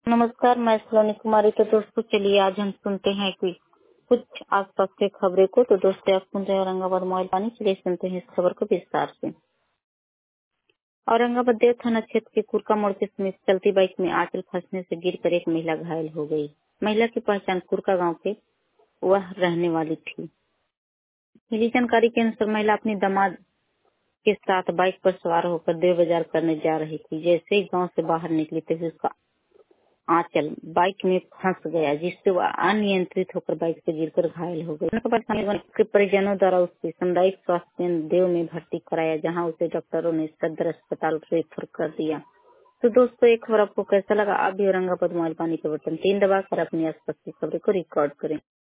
नमस्कार, मैं सलोनी कुमारी। तो दोस्तों चलिए आज हम सुनते हैं कि कुछ आसपास के खबरें को। तो दोस्तों आप सुन रहे हैं औरंगाबाद मोबाइल पानी। चलिए सुनते हैं इस खबर को विस्तार से। औरंगाबाद देव थाना क्षेत्र के कुरका मोड़ के समीप चलती बाइक में आंचल फंसने से गिरकर एक महिला घायल हो गई। महिला की पहचान कुरका गांव के वह रहने वाली थी। मिली जानकारी के अनुसार महिला अपनी दामाद के साथ बाइक पर सवार होकर देव बाजार करने जा रही थी। जैसे ही गांव से बाहर निकली तभी उसका आंचल बाइक में फंस गया, जिससे वह अनियंत्रित होकर बाइक से गिरकर घायल हो गई। उसके परिजनों द्वारा उसे सामुदायिक स्वास्थ्य केंद्र देव में भर्ती कराया, जहां उसे डॉक्टरों ने सदर अस्पताल रेफर कर दिया। तो दोस्तों एक खबर आपको कैसा लगा? आप भी औरंगाबाद मोबाइल पानी के बटन 3 दबाकर अपनी आसपास की खबरों को रिकॉर्ड करें।